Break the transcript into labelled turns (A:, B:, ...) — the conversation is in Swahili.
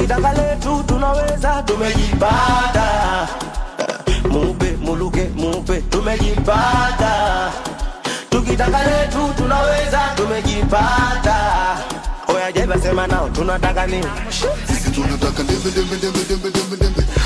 A: tukitaka letu tunaweza tumejipata. Mupe muluke mupe tumejipata. Tukitaka letu tunaweza tumejipata. Oya jeba sema nao tunataka nini?
B: Sisi tunataka dembe dembe dembe dembe dembe dembe.